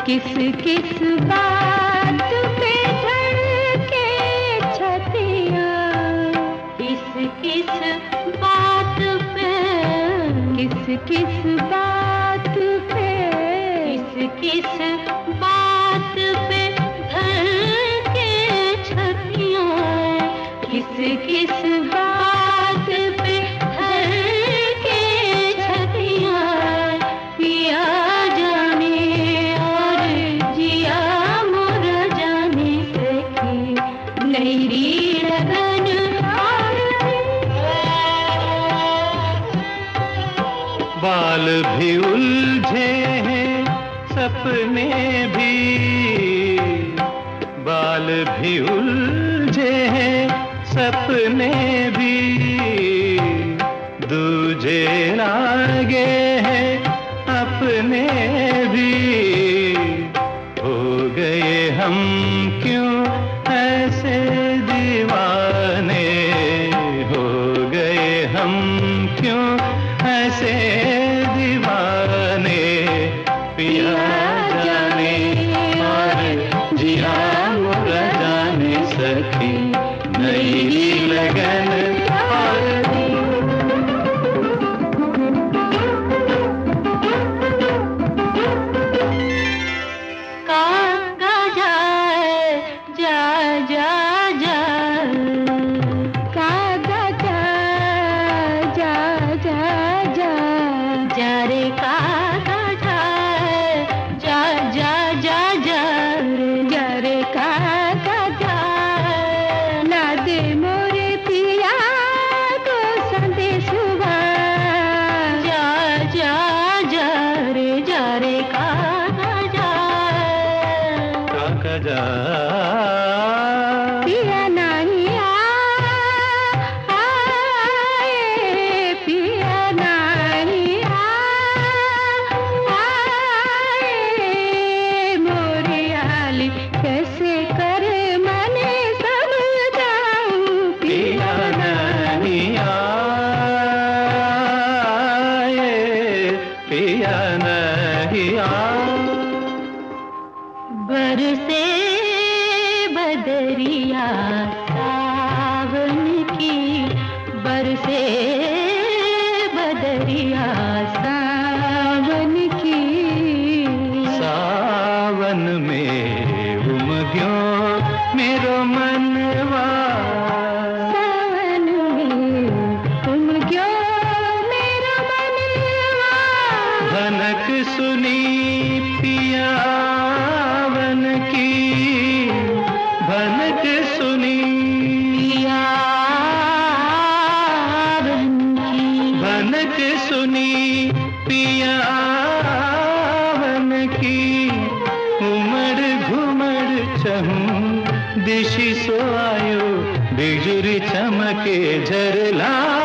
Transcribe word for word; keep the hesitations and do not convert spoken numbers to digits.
किस किस बात पे धड़के छतियाँ, किस किस बात पे, किस किस बात पे, किस किस बात पे धड़के छतियाँ, किस किस बात पे धड़के छतियाँ, पिया जाने और जिया मोर जाने सखी, नैरी लगन बाल भी उलझे हैं सपने भी, बाल भी उलझे हैं सपने भी, दूजे लागे हैं अपने भी, हो गए हम क्यों ऐसे दीवाने, हो गए हम क्यों ऐसे दीवाने, पिया जाने और जिया मोरा जाने सखी, नई लगन कागा जाए जा जा जा, कागा जा जा जा जा, जा रे कागा जाए जा जा जा जा रे, जा रे कागा जा, ला दे मोरे पिया को संदेश हुआ, जा जा जा रे, जा रे कागा जा, काका जा पिया नहीं आए, पिया नहीं आए, मोरी आली कैसे कर मने समझाऊं, पिया नहीं आए, पिया नहीं आए, बरसे बदरिया सावन की, बरसे बदरिया सावन की, सावन में उमग्यो मेरो मनवा, सावन में तुम क्यों मेरा मनवा, भनक सुनी पियावन की, भनक सुनी पियावन की, भनक सुनी पियावन की, उमड़ घुमड़ चहूं दिशि सो आयो, बिजुरी चमके झरला